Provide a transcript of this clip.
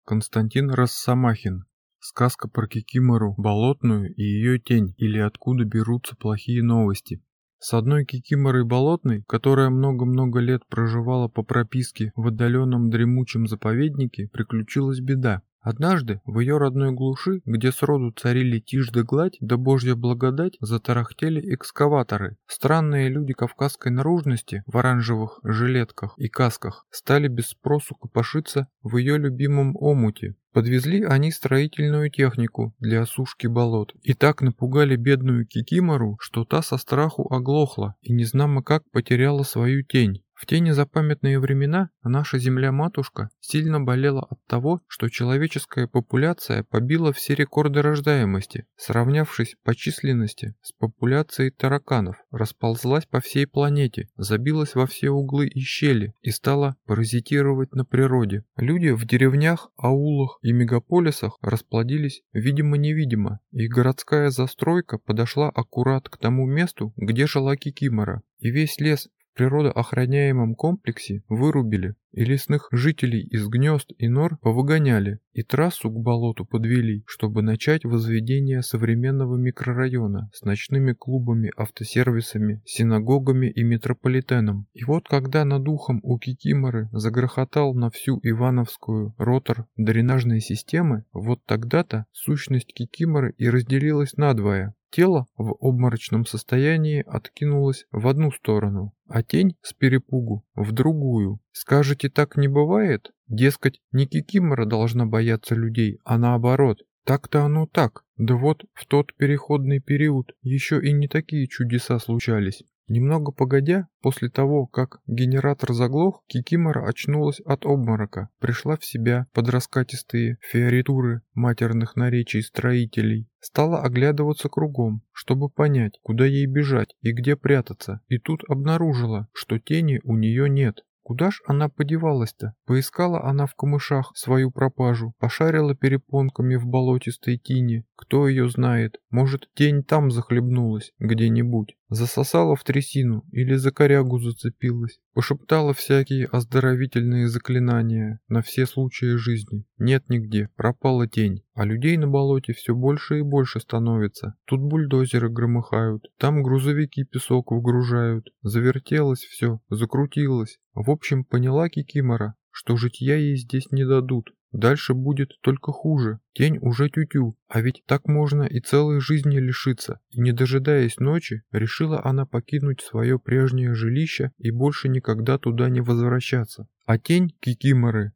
Константин Росомахин. Сказка про Кикимору болотную и ее тень, или откуда берутся плохие новости. С одной Кикиморой болотной, которая много-много лет проживала по прописке в отдаленном дремучем заповеднике, приключилась беда. Однажды в ее родной глуши, где сроду царили тишь да гладь, да божья благодать, затарахтели экскаваторы. Странные люди кавказской наружности в оранжевых жилетках и касках стали без спросу копошиться в ее любимом омуте. Подвезли они строительную технику для осушки болот и так напугали бедную Кикимору, что та со страху оглохла и незнамо как потеряла свою тень. В те незапамятные времена наша земля-матушка сильно болела от того, что человеческая популяция побила все рекорды рождаемости, сравнявшись по численности с популяцией тараканов, расползлась по всей планете, забилась во все углы и щели и стала паразитировать на природе. Люди в деревнях, аулах и мегаполисах расплодились видимо-невидимо, и городская застройка подошла аккурат к тому месту, где жила Кикимора, и весь лес в природоохраняемом комплексе вырубили, и лесных жителей из гнезд и нор повыгоняли, и трассу к болоту подвели, чтобы начать возведение современного микрорайона с ночными клубами, автосервисами, синагогами и метрополитеном. И вот когда над ухом у Кикиморы загрохотал на всю Ивановскую ротор дренажной системы, вот тогда-то сущность Кикиморы и разделилась надвое. Тело в обморочном состоянии откинулось в одну сторону, а тень с перепугу в другую. Скажете, так не бывает? Дескать, не Кикимора должна бояться людей, а наоборот. Так-то оно так. Да вот в тот переходный период еще и не такие чудеса случались. Немного погодя, после того, как генератор заглох, Кикимора очнулась от обморока, пришла в себя под раскатистые фиоритуры матерных наречий строителей, стала оглядываться кругом, чтобы понять, куда ей бежать и где прятаться, и тут обнаружила, что тени у нее нет. Куда ж она подевалась-то? Поискала она в камышах свою пропажу, пошарила перепонками в болотистой тине. Кто ее знает, может, тень там захлебнулась где-нибудь, засосала в трясину или за корягу зацепилась, пошептала всякие оздоровительные заклинания на все случаи жизни. Нет нигде, пропала тень, а людей на болоте все больше и больше становится. Тут бульдозеры громыхают, там грузовики песок выгружают. Завертелось все, закрутилось. В общем, поняла Кикимора, что житья ей здесь не дадут. Дальше будет только хуже. Тень уже тю-тю, а ведь так можно и целой жизни лишиться. И не дожидаясь ночи, решила она покинуть свое прежнее жилище и больше никогда туда не возвращаться. А тень Кикиморы